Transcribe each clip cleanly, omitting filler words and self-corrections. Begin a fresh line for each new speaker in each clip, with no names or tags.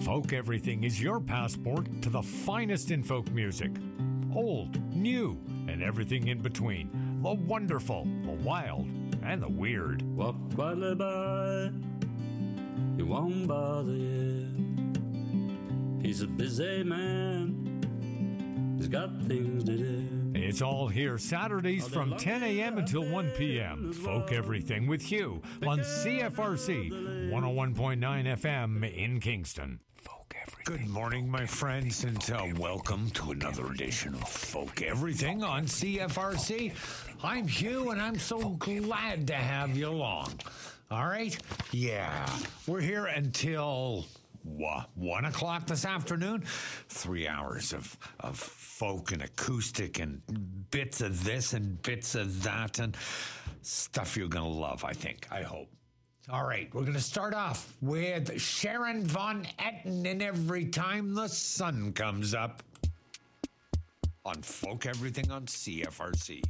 Folk Everything is your passport to the finest in folk music. Old, new, and everything in between. The wonderful, the wild, and the weird.
Walk quietly by, he won't bother you. He's a busy man, he's got things to do.
It's all here Saturdays from 10 a.m. until 1 p.m. Folk Everything with Hugh on CFRC 101.9 FM in Kingston. Folk Everything. Good morning, my friends, and welcome to another edition of Folk Everything on CFRC. I'm Hugh, and I'm so glad to have you along. All right? Yeah. We're here until 1 o'clock this afternoon. 3 hours of folk and acoustic and bits of this and bits of that and stuff you're going to love, I think. I hope. All right, we're going to start off with Sharon Van Etten and Every Time the Sun Comes Up on Folk Everything on CFRC.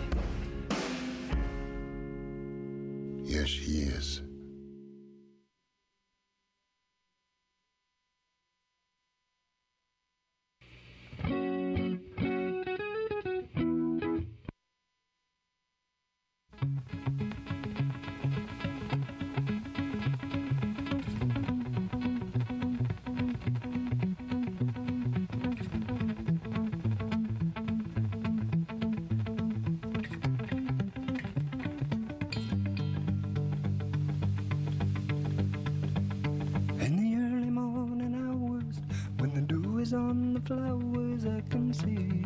Yes, he is. the flowers I can see.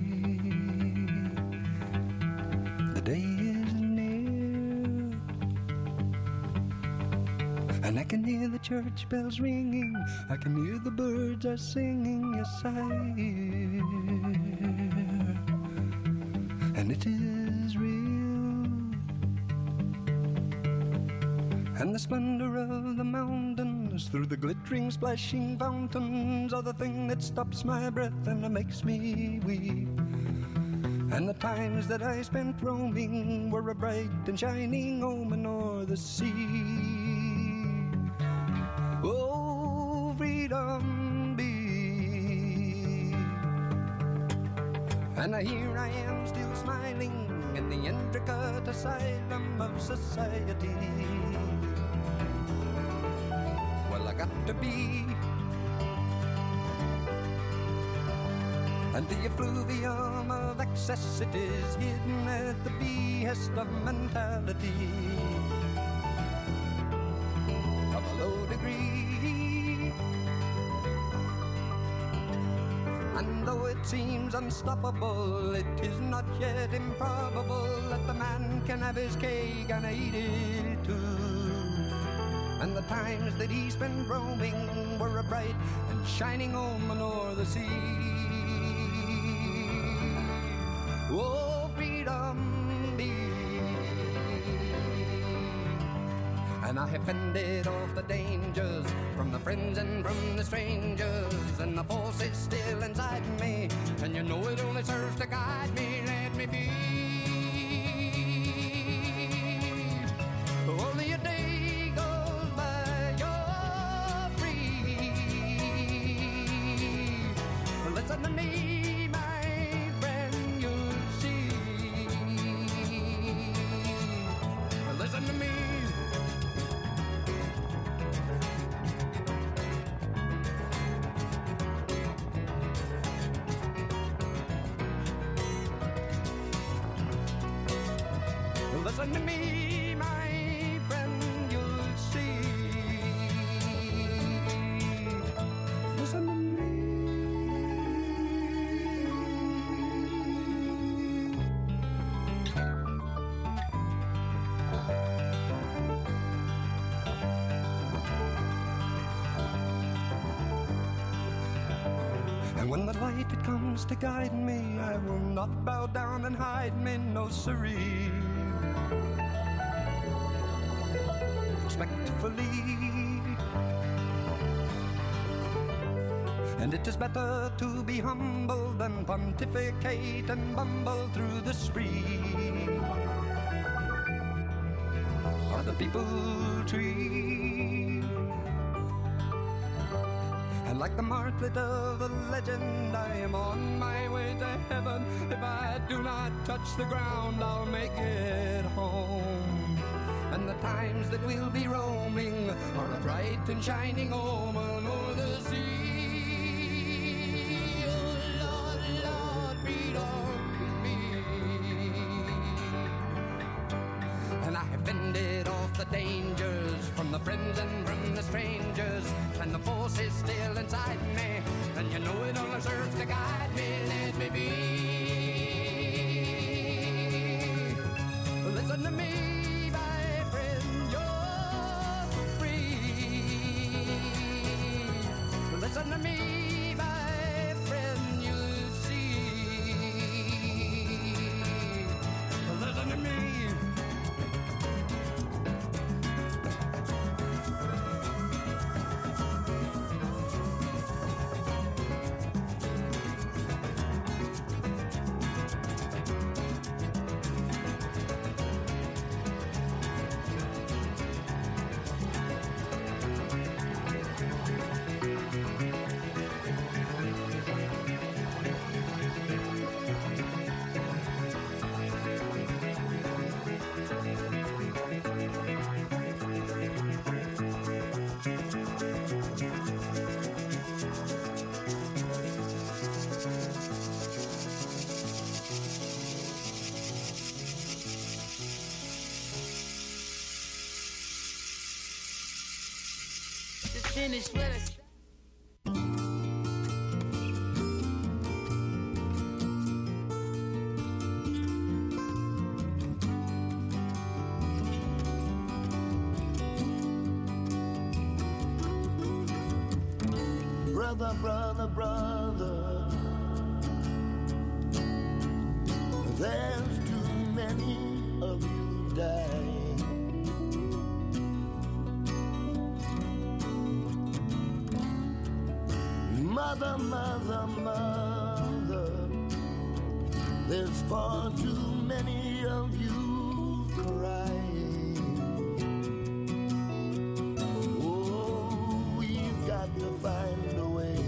The day is near, and I can hear the church bells ringing. I can hear the birds are singing. Yes, I hear, and it is real. And the splendor of the mountains through the glittering, splashing fountains are the thing that stops my breath and makes me weep. And the times that I spent roaming were a bright and shining omen o'er the sea. Oh, freedom be. And here I am still smiling in the intricate asylum of society. Well, I got to be. And the effluvium of excess, it is hidden at the behest of mentality of a low degree. And though it seems unstoppable, it is not yet improbable that the man can have his cake and eat it too. And the times that he spent roaming were a bright and shining omen o'er the sea. Oh, freedom be. And I have fended off the dangers from the friends and from the strangers, and the force is still inside me, and you know it only serves to guide me. Let me be. Only a day goes by, you're free. Listen to me, my friend, you'll see. Listen to me. Listen to me, my friend, you'll see. Listen to me. And when the light it comes to guide me, I will not bow down and hide me, no siree. Respectfully, and it is better to be humble than pontificate and bumble through the spree of the people tree. And like the martlet of a legend, I am on my way to heaven. If I do not touch the ground, I'll make it home. And the times that we'll be roaming are a bright and shining omen o'er the sea. Oh, Lord, Lord, freedom me. And I have fended off the dangers from the friends and from the strangers, and the force is still inside me, and you know it only serves to guide me. Let me be. Listen to me. Listen to me, my friend, you'll see. Listen to me.
Finish with us. Brother, brother, brother, there's too many of you dying. Mother, mother, mother, there's far too many of you crying. Oh, we've got to find a way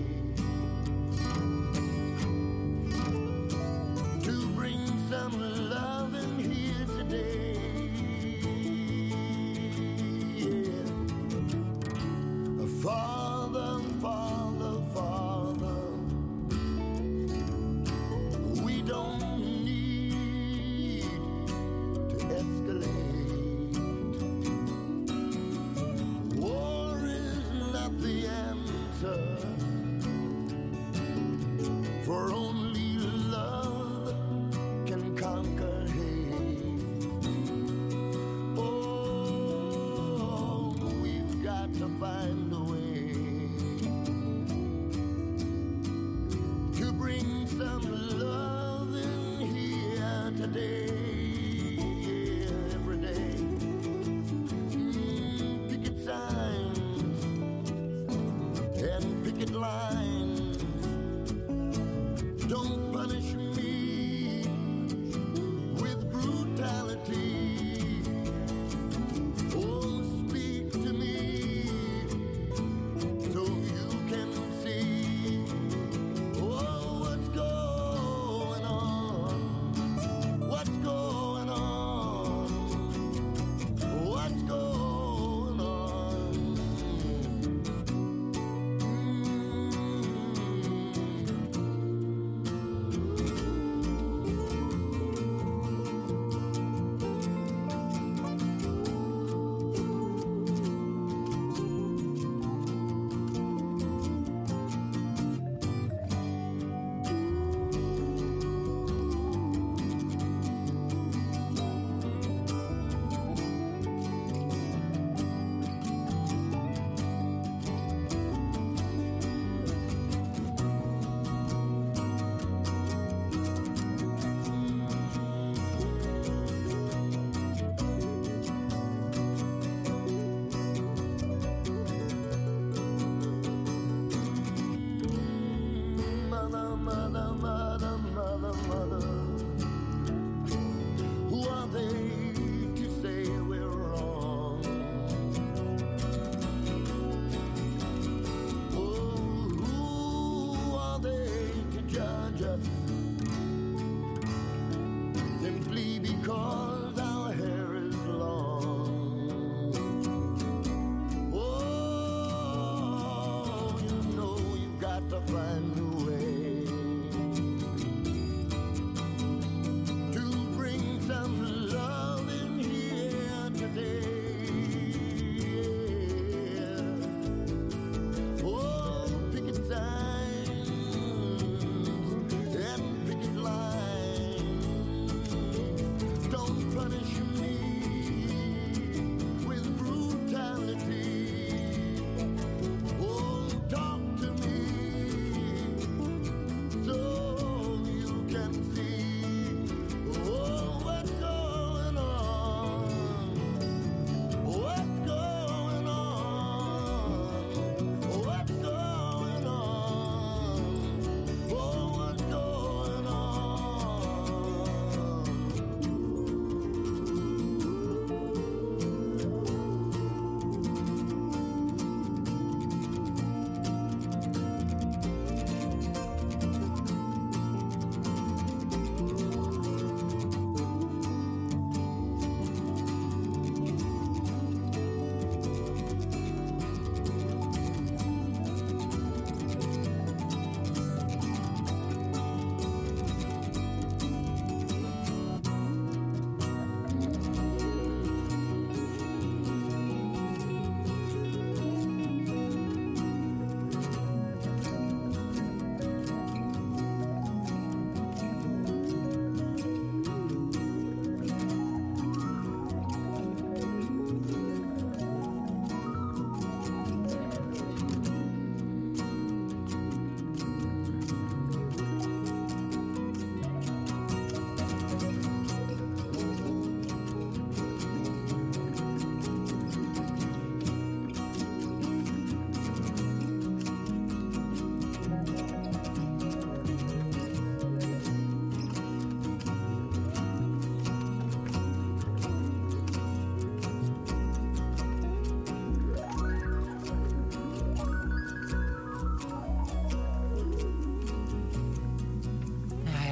to bring some love in here today. Yeah. Father, Father, Father, we don't need to escalate. War is not the answer, for only love can conquer hate. Oh, we've got to find a way to bring some love in here today. Yeah, every day. Picket signs and picket lines. Don't punish me with brutality. Oh, speak to me so you can see. Oh, what's going on? What's going on? What's going on?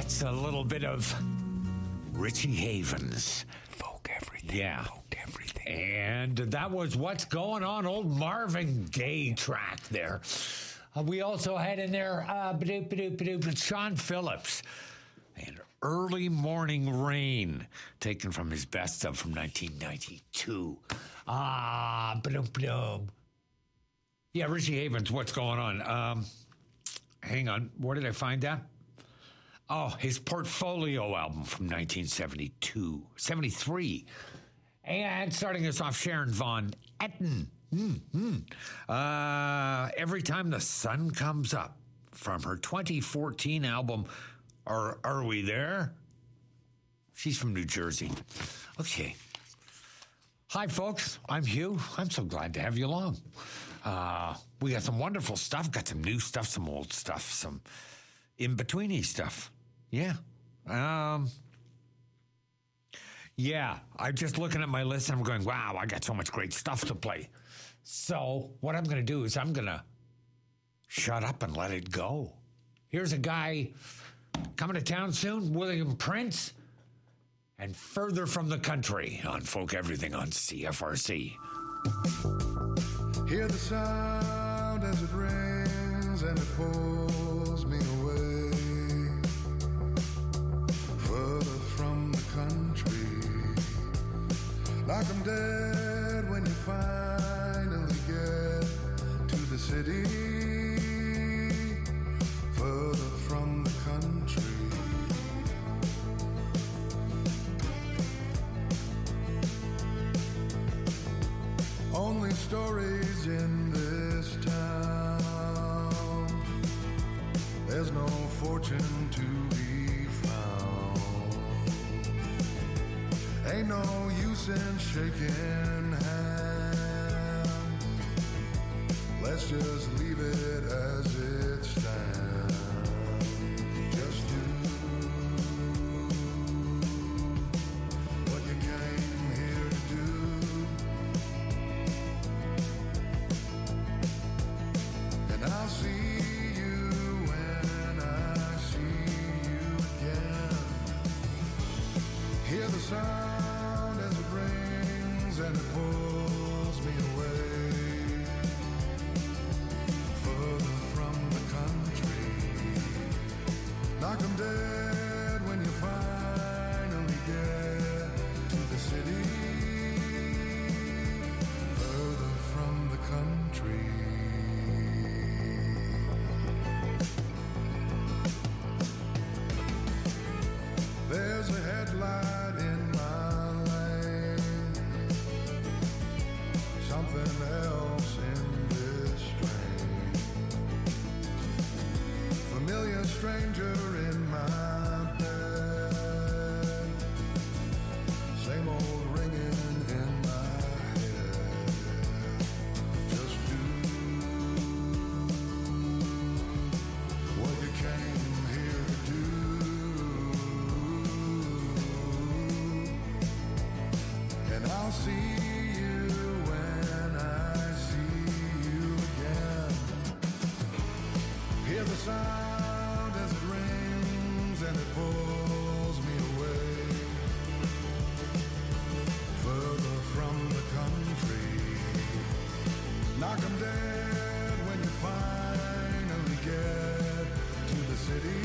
That's a little bit of Richie Havens. Folk everything. Yeah. Folk everything. And that was What's Going On, old Marvin Gaye track there. We also had in there Sean Phillips and Early Morning Rain, taken from his best of from 1992. Yeah, Richie Havens, What's Going On? Hang on, where did I find that? Oh, his Portfolio album from 1973. And starting us off, Sharon Von Etten. Every Time the Sun Comes Up, from her 2014 album, Are We There? She's from New Jersey. Okay. Hi, folks. I'm Hugh. I'm so glad to have you along. We got some wonderful stuff. Got some new stuff, some old stuff, some in-betweeny stuff. Yeah. Yeah, I'm just looking at my list and I'm going, wow, I got so much great stuff to play. So what I'm going to do is I'm going to shut up and let it go. Here's a guy coming to town soon, William Prince, and Further From the Country on Folk Everything on CFRC.
Hear the sound as it rings and it pulls me away, further from the country, like I'm dead when you finally get to the city, further from the country. Only stories in this town, there's no fortune to be found. Ain't no use in shaking hands, let's just leave it as it stands. Just do what you came here to do, and I'll see you when I see you again. Hear the sound as it rings and it pulls me away, further from the country, like I'm dead when you finally get to the city, further from the country. There's a headlight in my lane, something else in this train, familiar stranger in my bed, same old ringing in my head. Just do what you came here to do, and I'll see you when I see you again. Hear the sound as it rings and it pulls me away, further from the country, knock 'em dead when you finally get to the city,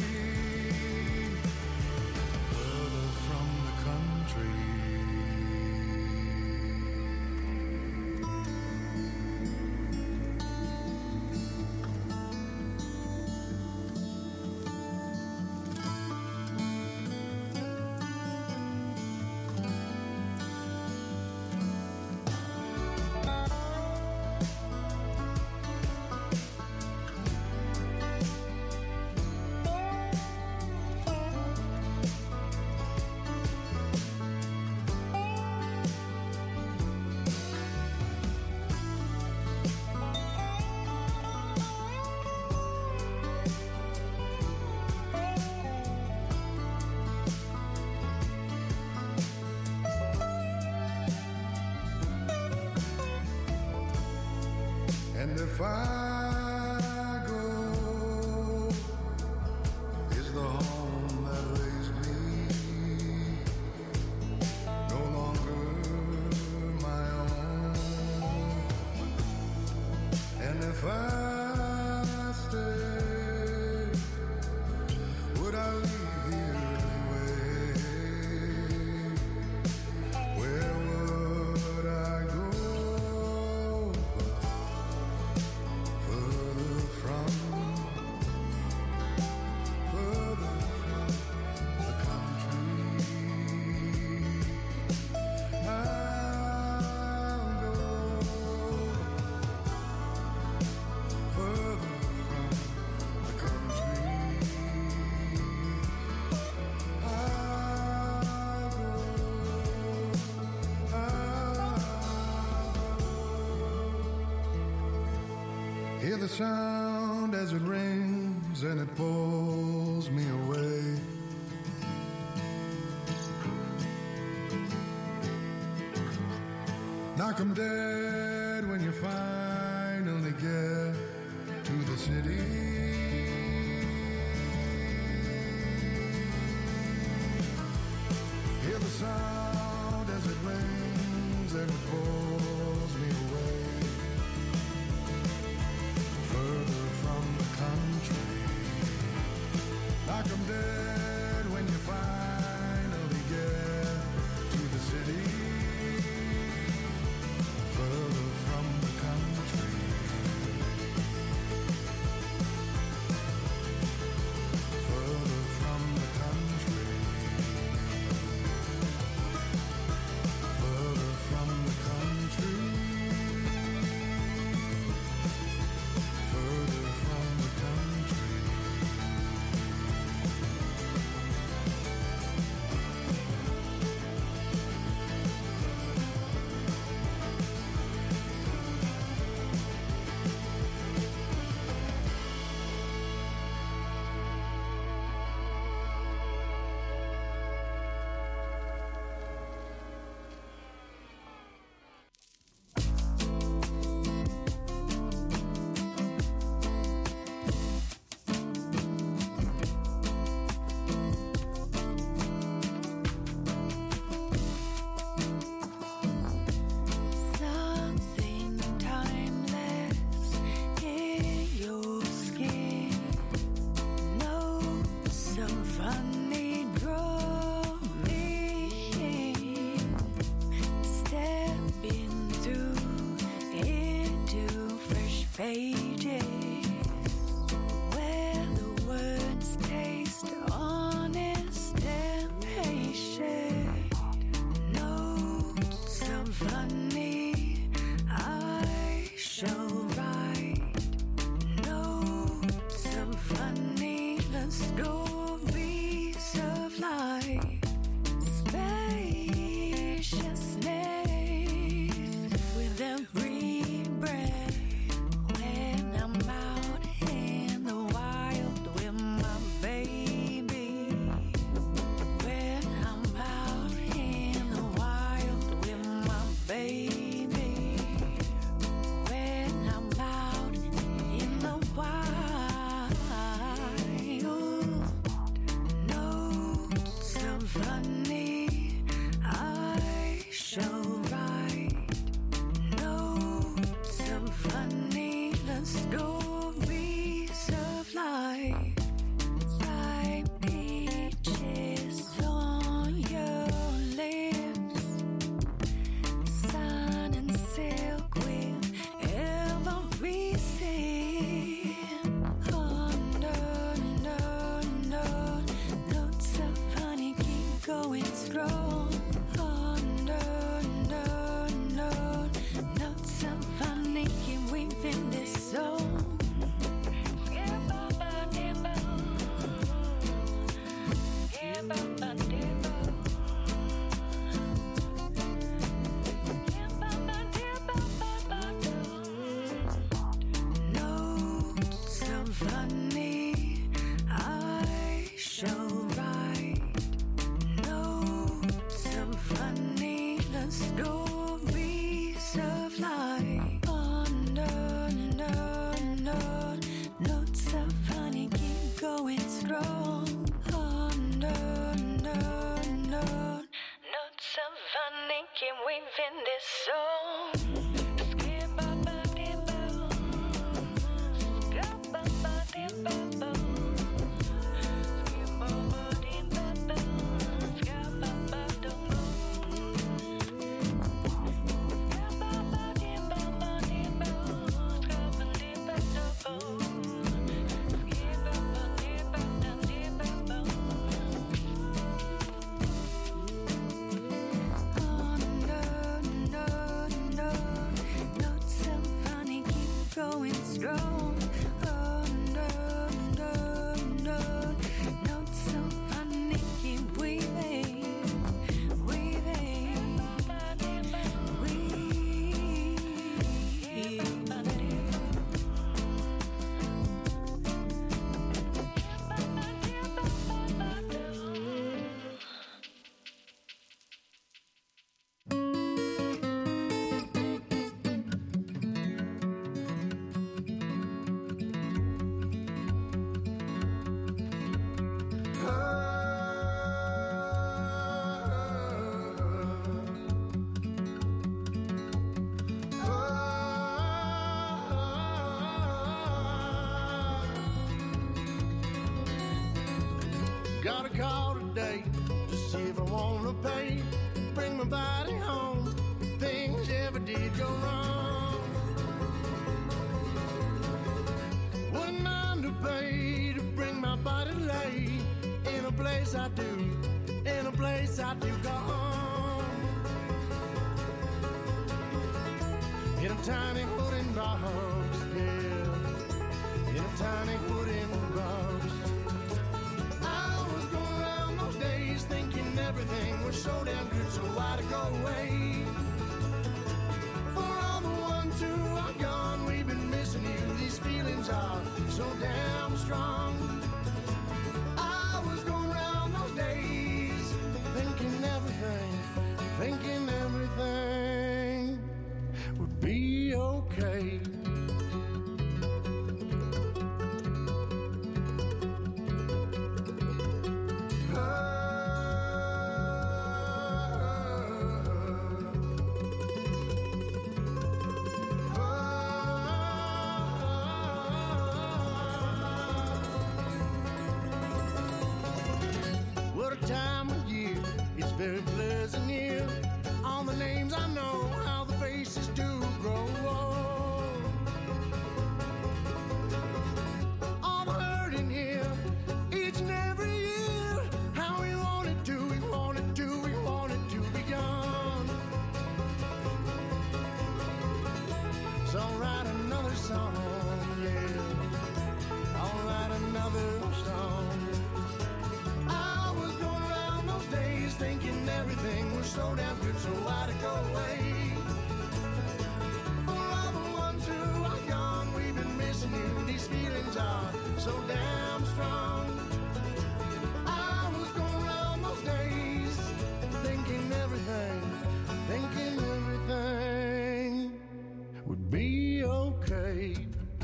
further from the country. And if I go, is the home that the sound as it rings and it pulls me away. Knock 'em dead when you finally get to the city. Hear the sound as it rings and it pulls me away. Further from the country. Knock 'em dead when you finally get to the city. Further from the country. Further from the country. Further from the country. Further from the country.
Got a call today to see if I wanna pay. Bring my body home if things ever did go wrong. Wouldn't mind to pay to bring my body lay in a place I do, in a place I do go home. In a tiny wooden box, yeah, in a tiny wooden box. I was going around those days thinking everything was so damn good, so why'd it go away? For all the ones who are gone, we've been missing you. These feelings are so damn strong. I was going around those days thinking everything would be okay. What a time of year, it's very pleasant here. All the names I know, how the faces do grow old. All the hurt in here, each and every year. How we want it to, we want it to, we want it to be gone. So I'll write another song, yeah. I'll write another song. I was going around those days thinking everything was so damn good, so why'd it go away? For all the ones who are gone, we've been missing you. These feelings are so damn strong. I was going around those days thinking everything would be okay.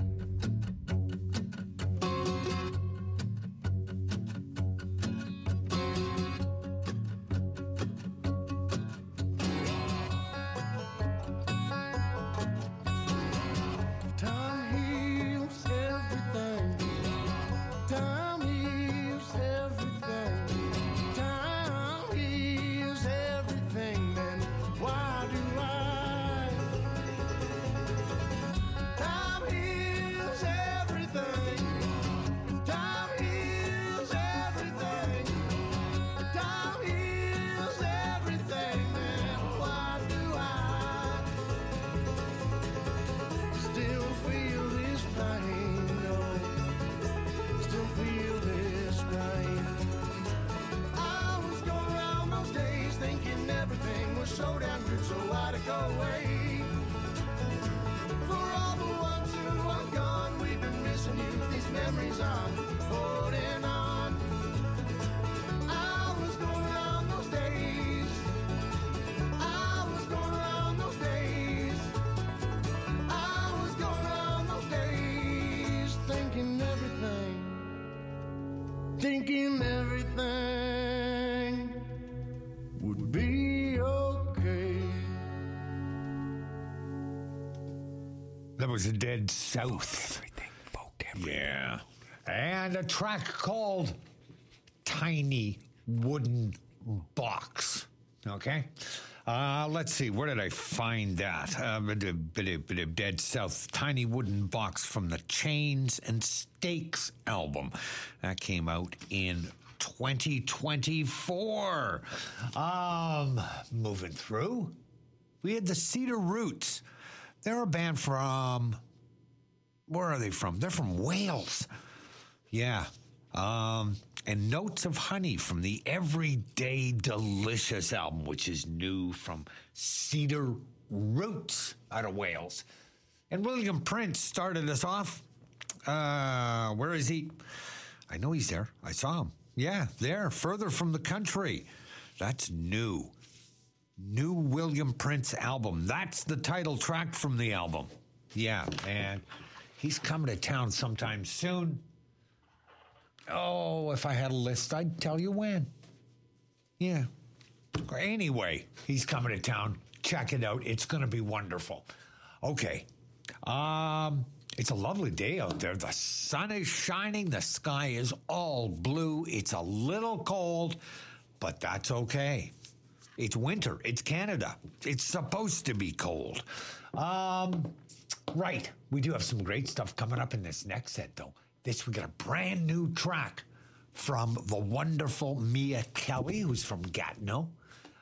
Time heals everything. Time heals everything. Time heals everything. Then why do I? Time heals everything. Time heals everything. Time heals everything. Then why do I still feel this pain? No, still feel this pain. I was going around those days thinking everything was so damn good, so why'd it go away? For all the ones who are gone, we've been missing you. These memories are holding on. I was going around those days. I was going around those days. I was going around those days thinking everything would be okay.
That was a Dead South.
Everything, folk, everything.
Yeah. And a track called Tiny Wooden Box. Okay? Let's see. Where did I find that? Bit of Dead South. Tiny Wooden Box from the Chains and Stakes album. That came out in 2024. Moving through. We had the Cedar Roots. They're a band from... Where are they from? They're from Wales. Yeah. And Notes of Honey from the Everyday Delicious album, which is new from Cedar Roots out of Wales. And William Prince started us off. Where is he? I know he's there. I saw him. Yeah, there, Further from the Country. That's new. New William Prince album. That's the title track from the album. Yeah, and he's coming to town sometime soon. Oh, if I had a list, I'd tell you when. Yeah. Anyway, he's coming to town. Check it out. It's going to be wonderful. Okay. It's a lovely day out there. The sun is shining. The sky is all blue. It's a little cold, but that's okay. It's winter. It's Canada. It's supposed to be cold. Right. We do have some great stuff coming up in this next set, though. We got a brand new track from the wonderful Mia Kelly, who's from Gatineau.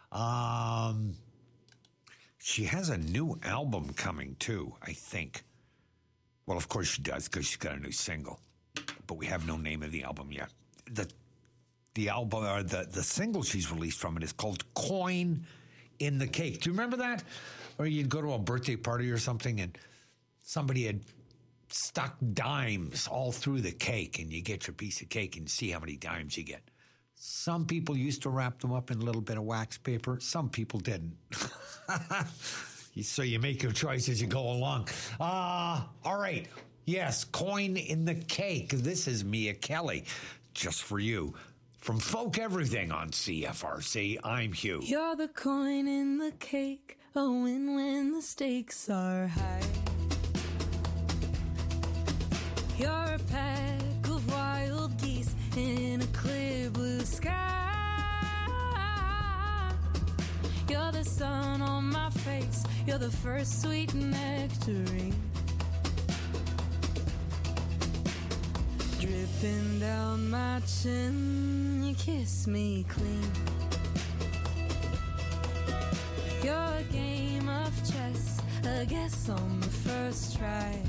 She has a new album coming, too, I think. Well, of course she does, because she's got a new single. But we have no name of the album yet. The album, or the single she's released from it is called Coin in the Cake. Do you remember that? Or you'd go to a birthday party or something and somebody had stuck dimes all through the cake, and you get your piece of cake and see how many dimes you get. Some people used to wrap them up in a little bit of wax paper. Some people didn't. So you make your choice as you go along. All right. Yes, Coin in the Cake. This is Mia Kelly, just for you. From Folk Everything on CFRC, I'm Hugh.
You're the coin in the cake, a win when the stakes are high. You're a pack of wild geese in a clear blue sky. You're the sun on my face, you're the first sweet nectarine, dripping down my chin, you kiss me clean. You're a game of chess, a guess on the first try.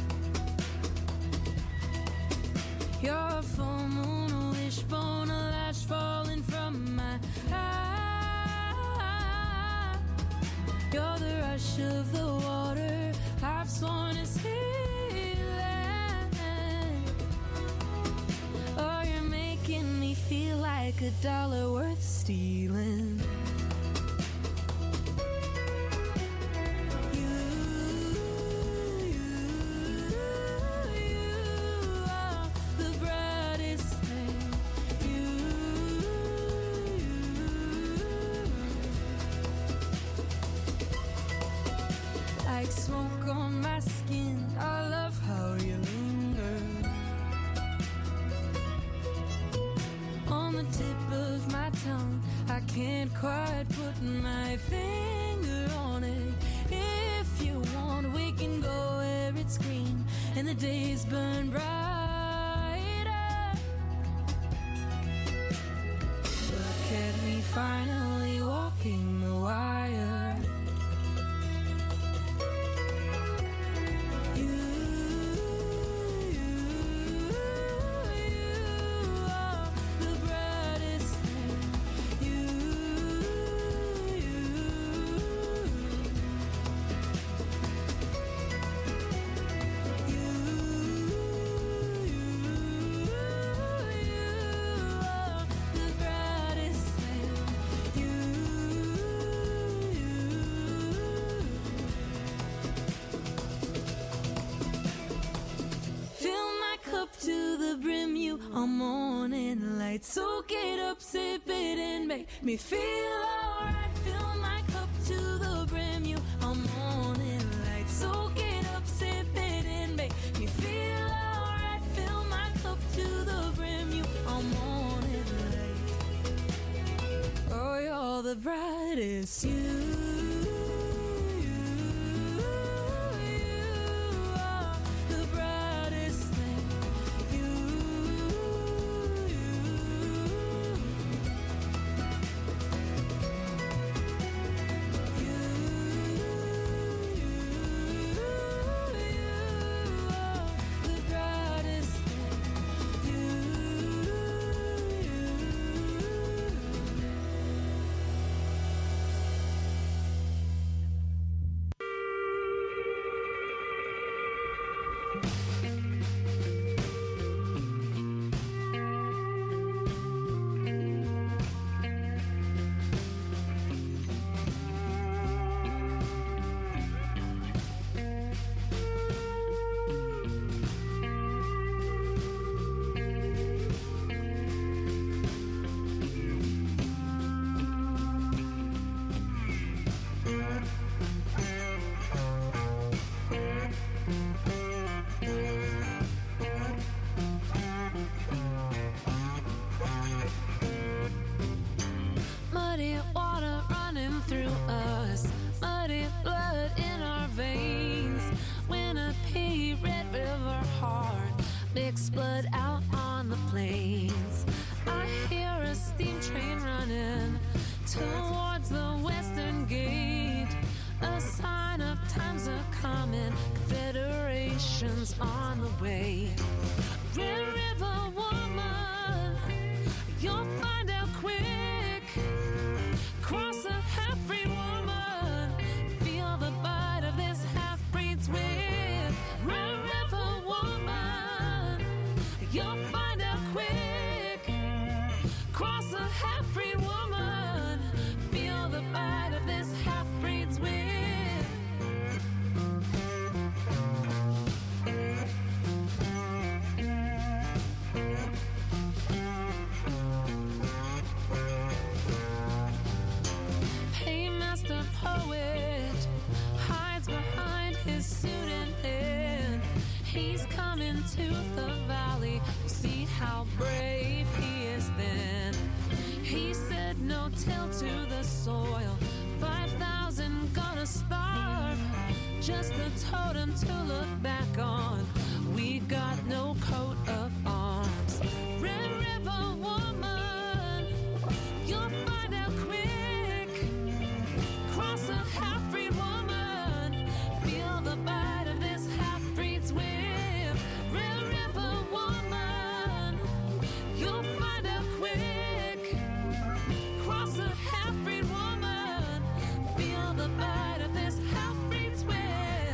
You're a full moon, a wishbone, a lash falling from my eye. You're the rush of the water, I've sworn is healing. Oh, you're making me feel like $1 worth stealing. Like smoke on my skin, I love how you linger. On the tip of my tongue, I can't quite put my finger on it. If you want, we can go where it's green and the days burn brighter. Look at me finally walking the wire. On morning light, soak it up, sip it and make me feel alright. Fill my cup to the brim, you on morning light, soak it up, sip it and make me feel alright. Fill my cup to the brim, you on morning light. Oh, you're the brightest, the way. Red River woman, you'll find out quick. Cross a half-breed woman, feel the bite of this half-breed's whip. Red River woman, you'll find out quick. Cross a half-breed woman, feel the bite of this half-breed's whip. Paymaster poet hides behind his suit and pen. He's coming to the valley. We'll see how brave he is then. He said no till to the soil. 5,000 gonna starve. Just a totem to look back on. We got no coat of arms. Red River woman, you'll find out quick. Cross a half-breed woman, feel the bite of this half-breed's whip. Red River woman, you'll find out quick. Cross a half-breed woman, feel the bite of this half-breed's whip.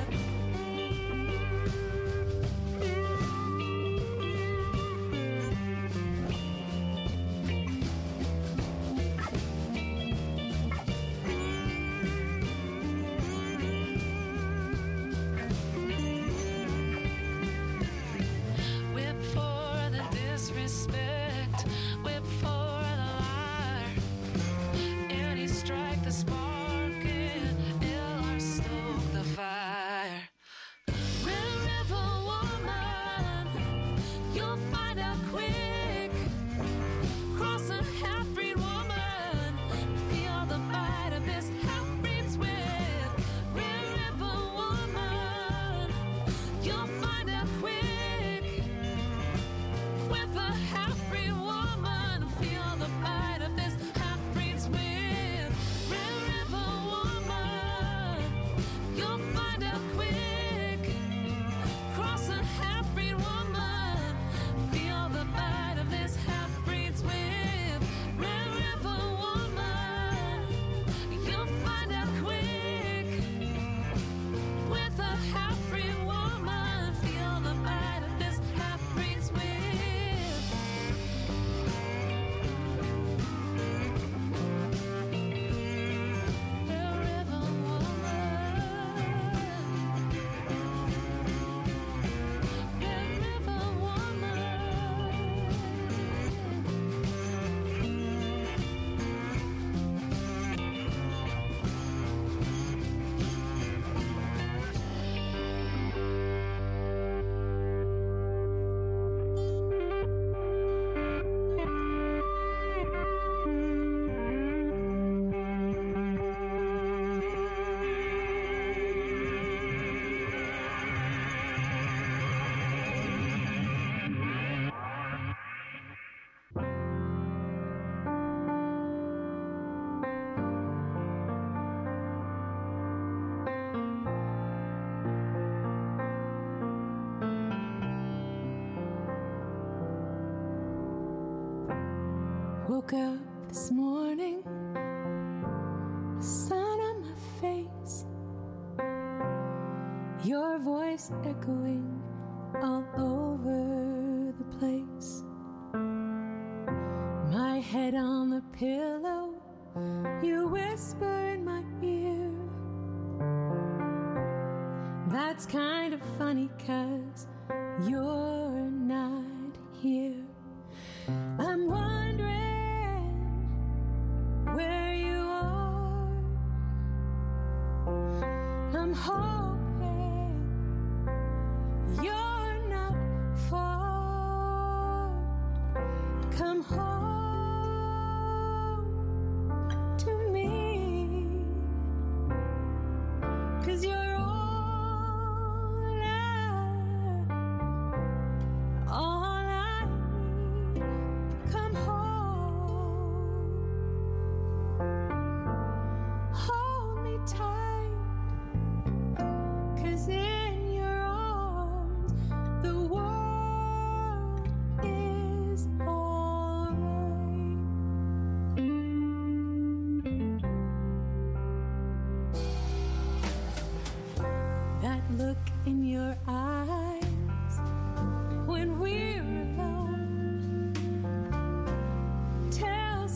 Whip for the disrespect, whip for the liar. Any strike the spark and LR stoke the fire. Red River woman, you'll find out quick. Cross a half-breed woman, feel the bite of this half-breed's whip. Red River woman, you'll find out quick. With a half-breed woman, feel the bite of this half-breed's whip. Red River woman, you'll find out quick. Cross a half-breed woman, feel the bite of this half-breed's whip. Red River woman, you'll find out quick. With a half-breed woman, feel the bite of this half-breed's whip. Red River woman, Red River woman. Woke up this morning, sun on my face, your voice echoing all over the place. My head on the pillow, you whisper in my ear. That's kind of funny 'cause you're not here. I'm wondering where you are. I'm hoping you're not far. Come home to me, 'cause you're all I need. Come home, hold me tight.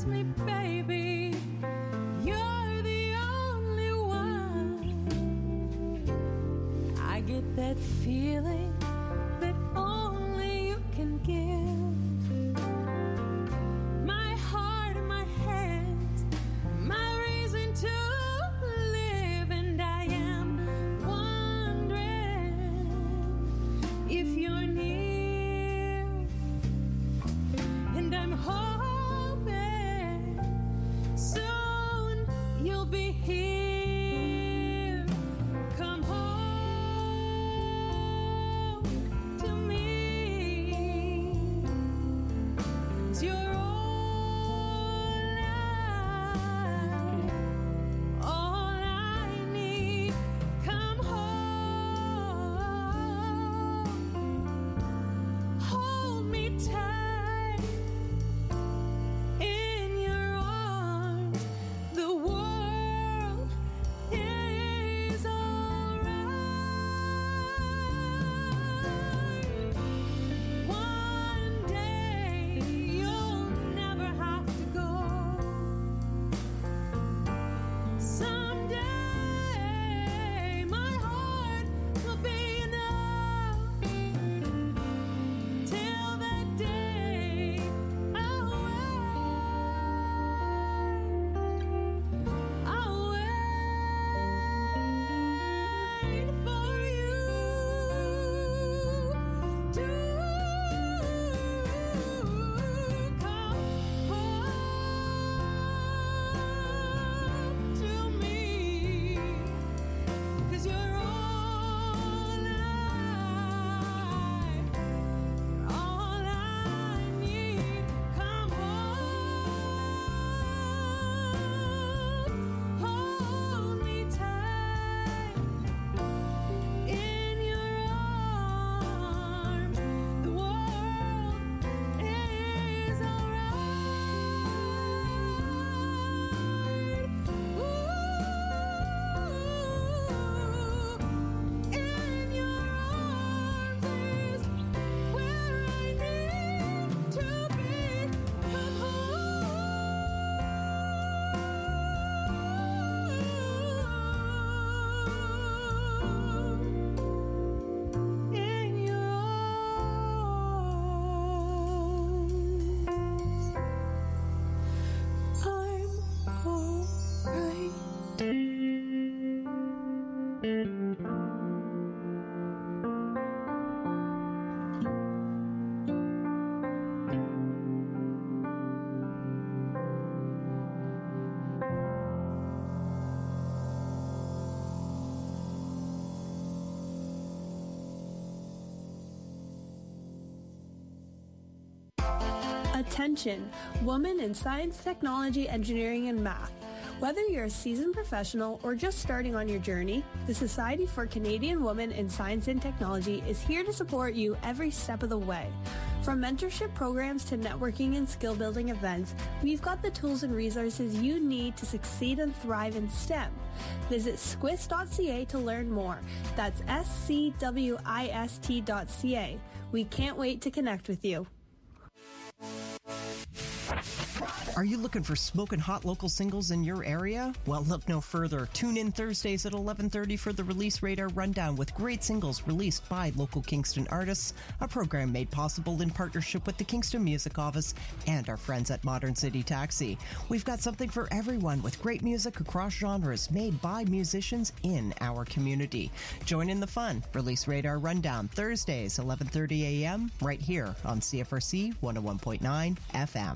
trust me, baby. You're the only one. I get that feeling that only you can give. My heart and my hands, my reason to live, and I am wondering if you're near, and I'm hoping soon you'll be here. Come home to me, 'cause you're all I need. Come home, hold me tight in your arms. The world is alright. One day you'll never have to go. Someday my heart will be enough. Till that day, I'll wait for you to come home to me, 'cause you're all I need. Come home, hold me tight in your arms. The world is alright. Ooh, in your arms is where I need to be. Come home in your arms. I'm alright.
Attention, women in science, technology, engineering, and math. Whether you're a seasoned professional or just starting on your journey, the Society for Canadian Women in Science and Technology is here to support you every step of the way. From mentorship programs to networking and skill building events, we've got the tools and resources you need to succeed and thrive in STEM. Visit squist.ca to learn more. That's SCWIST.ca. We can't wait to connect with you.
Are you looking for smoking hot local singles in your area? Well, look no further. Tune in Thursdays at 11:30 for the Release Radar Rundown with great singles released by local Kingston artists, a program made possible in partnership with the Kingston Music Office and our friends at Modern City Taxi. We've got something for everyone with great music across genres made by musicians in our community. Join in the fun. Release Radar Rundown, Thursdays, 11:30 a.m., right here on CFRC 101.9 FM.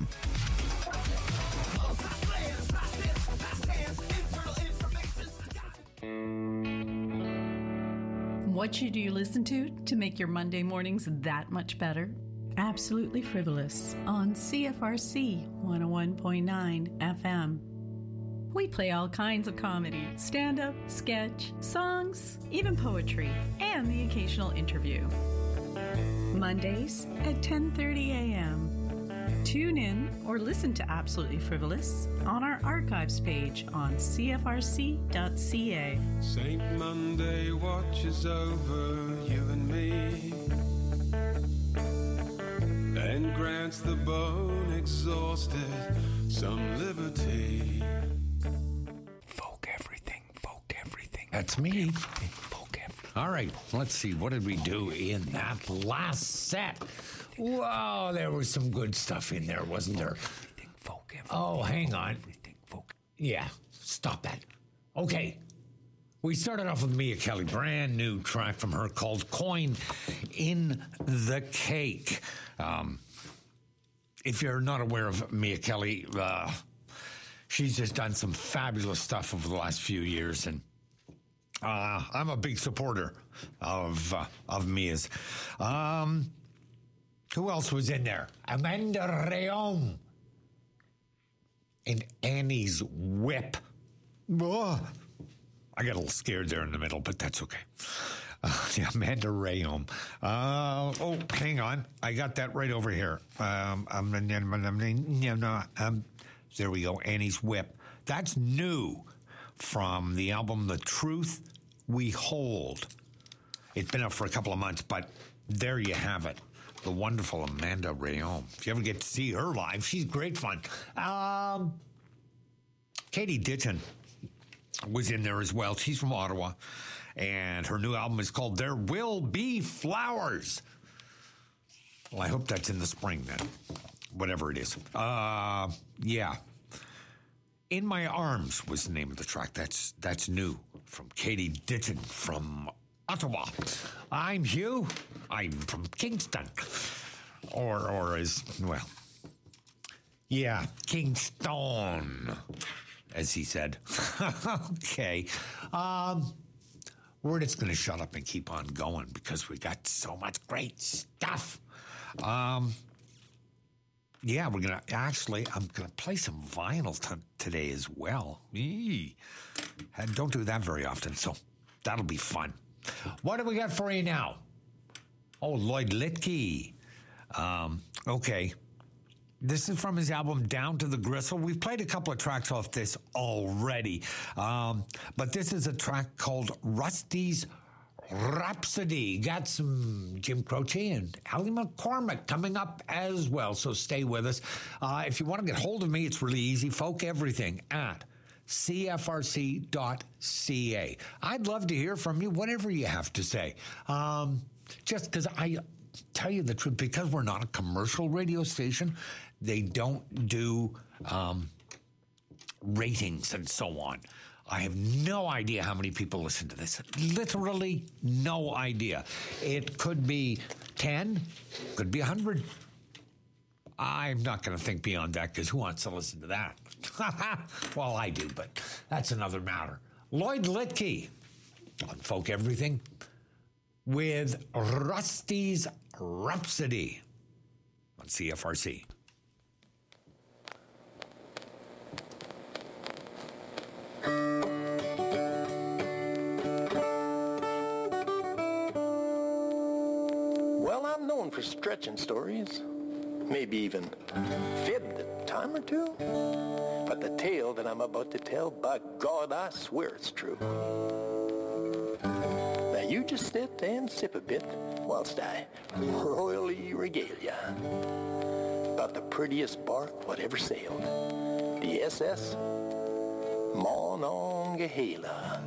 What should you listen to make your Monday mornings that much better? Absolutely Frivolous on CFRC 101.9 FM. We play all kinds of comedy, stand-up, sketch, songs, even poetry, and the occasional interview. Mondays at 10:30 a.m. Tune in or listen to Absolutely Frivolous on our archives page on cfrc.ca.
Saint Monday watches over you and me and grants the bone exhausted some liberty.
Folk everything. That's me. Folk everything. All right, let's see. What did we do in that last set? Whoa, there was some good stuff in there, wasn't there? Oh, hang on. Yeah, stop that. Okay. We started off with Mia Kelly, brand new track from her called Coin in the Cake. If you're not aware of Mia Kelly, she's just done some fabulous stuff over the last few years, and I'm a big supporter of Mia's. Who else was in there? Amanda Rayom and Annie's Whip. Oh, I got a little scared there in the middle, but that's okay. Yeah, Amanda Rayom. Oh, hang on. I got that right over here. There we go. Annie's Whip. That's new from the album The Truth We Hold. It's been up for a couple of months, but there you have it. The wonderful Amanda Rayom. If you ever get to see her live, she's great fun. Katie Ditton was in there as well. She's from Ottawa, and her new album is called There Will Be Flowers. Well, I hope that's in the spring then, whatever it is. Yeah. In My Arms was the name of the track. That's new from Katie Ditton from Ottawa. I'm Hugh. I'm from Kingston. Or as, well, yeah, Kingston, as he said. Okay. We're just going to shut up and keep on going because we got so much great stuff. Yeah, we're going to, actually, I'm going to play some vinyl today as well. I don't do that very often, so that'll be fun. What do we got for you now? Oh, Lloyd Litke. Okay. This is from his album Down to the Gristle. We've played a couple of tracks off this already. But this is a track called Rusty's Rhapsody. Got some Jim Croce and Ali McCormick coming up as well, so stay with us. If you want to get hold of me, it's really easy. Folk Everything at CFRC.ca. I'd love to hear from you, whatever you have to say. Just because I tell you the truth, because we're not a commercial radio station, they don't do ratings and so on. I have no idea how many people listen to this. Literally no idea. It could be 10, could be 100. I'm not going to think beyond that because who wants to listen to that? Well, I do, but that's another matter. Lloyd Litke on Folk Everything with Rusty's Rhapsody on CFRC.
Well, I'm known for stretching stories, maybe even fibbed a time or two. But the tale that I'm about to tell, by God, I swear it's true. Now you just sit and sip a bit whilst I royally regale ya about the prettiest bark whatever sailed, the SS Monongahela.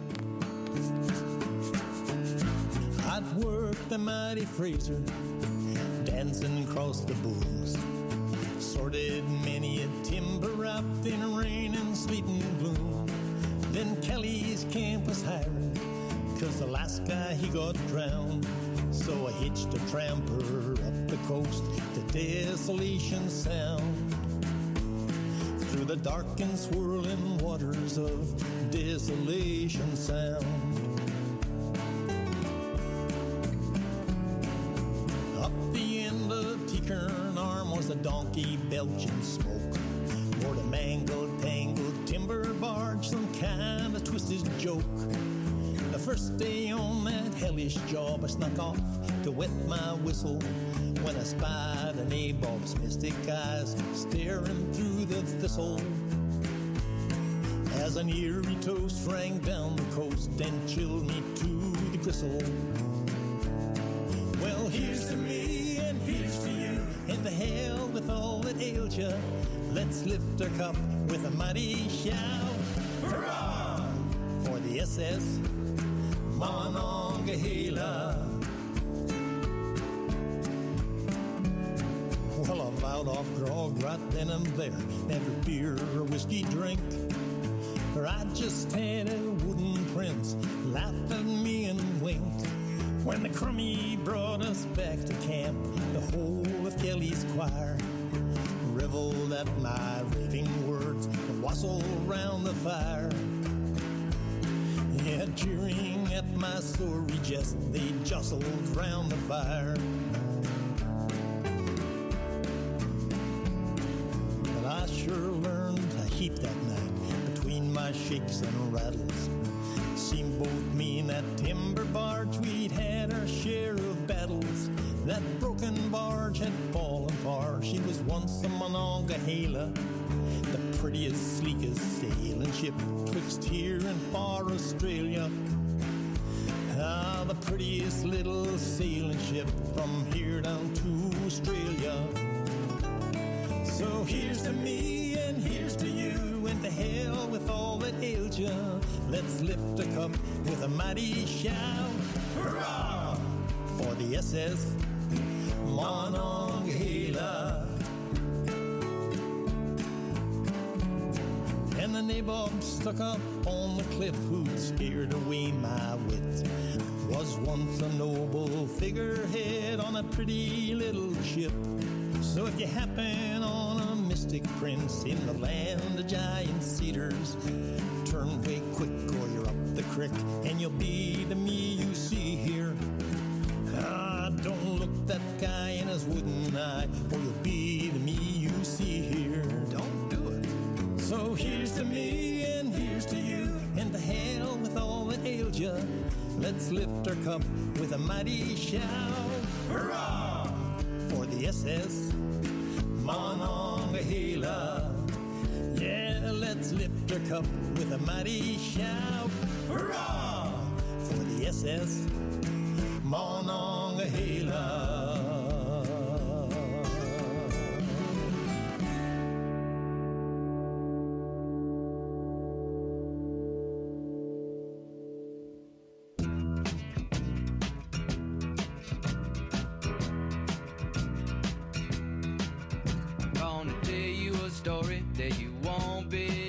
I'd work the mighty Fraser, dancing across the booms, sorted many a timber wrapped in rain and sleet and gloom. Then Kelly's camp was hiring, 'cause the last guy he got drowned. So I hitched a tramper up the coast to Desolation Sound, through the dark and swirling waters of Desolation Sound. Up the end of T-Kern Arm was a donkey belching smoke, or the mangled, tangled timber barge, some kind of twisted joke. The first day on that hellish job, I snuck off to wet my whistle when I spied a nabob's mystic eyes staring through the thistle, as an eerie toast rang down the coast and chilled me to the gristle. Well, here's to me and here's to you, and the hell with all that ails ya. Let's lift our cup with a mighty shout. Hurrah! For the SS Monongahela. Well, I'm out off grog right then and there. Never beer or whiskey drink. Or I just had a wooden prince laugh at me and wink. When the crummy brought us back to camp, the whole of Kelly's choir reveled at my raving words and wassailed round the fire. Yeah, jeering at my sorry jest, they jostled round the fire. But I sure learned a heap that night between my shakes and rattles. Seemed both me and that timber barge, we'd had our share of battles. That broken barge had fallen far. She was once a Monongahela, the prettiest, sleekest sailing ship twixt here and far Australia. Ah, the prettiest little sailing ship from here down to Australia. So here's to me and here's to you, and to hell with all that ails ya. Let's lift a cup with a mighty shout. Hurrah! For the SS Monongahela. And the nabob stuck up on the cliff who'd scared away my wits was once a noble figurehead on a pretty little ship. So if you happen on a mystic prince in the land of giant cedars, turn way quick or you're up the creek and you'll be the me you see here. Ah, don't look that guy in his wooden eye or you'll be the me you see here. Don't do it. So here's to me and here's to you, and to hell with all that ails ya. Let's lift our cup with a mighty shout. Hurrah! For the SS Monongahela. Yeah, let's lift our cup with a mighty shout. Hurrah! For the SS Monongahela.
Gonna tell you a story that you won't believe.